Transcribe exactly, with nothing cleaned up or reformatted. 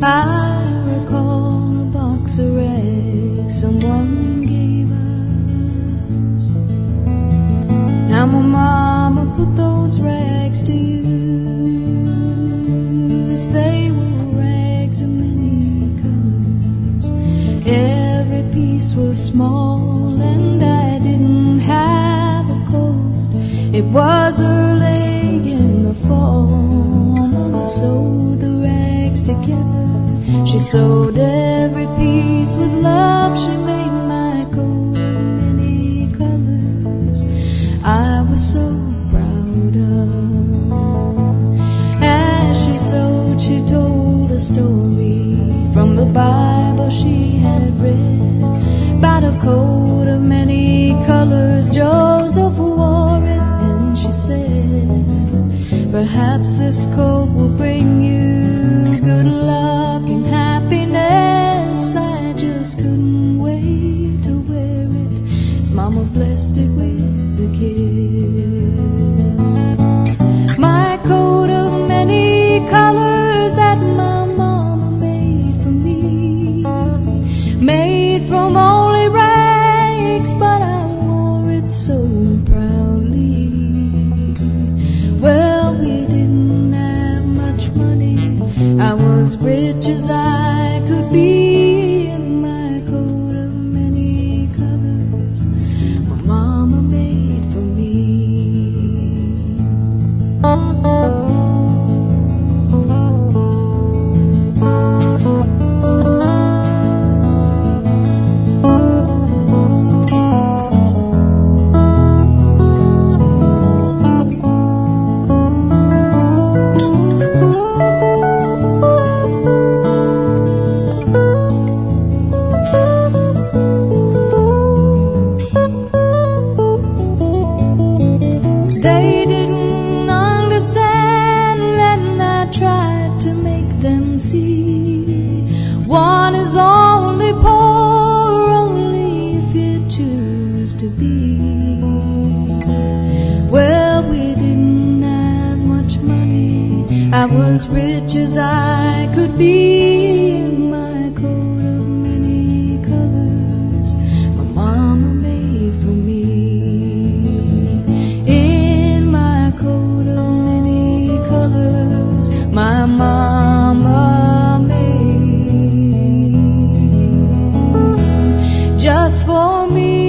I recall a box of rags someone gave us. Now my mama put those rags to use. They were rags of many colors. Every piece was small and I didn't have a coat. It was early in the fall. Mama sewed the rags together. She sewed every piece with love. She made my coat of many colors I was so proud of. As she sewed, she told a story from the Bible she had read about a coat of many colors. Joseph wore it, and she said, perhaps this coat will bring you good luck and happiness. I just couldn't wait to wear it, as Mama blessed it with a kiss. My coat of many colors that my mama made for me, made from only rags, but I wore it so proudly. Well, we didn't have much money. I was rich as I could be, in my coat of many colors my mama made for me. They didn't understand, and I tried to make them see. One is only poor only if you choose to be. Well, we didn't have much money. I was rich as I could be, in my coat of many colors my mama made for me. My mama made just for me.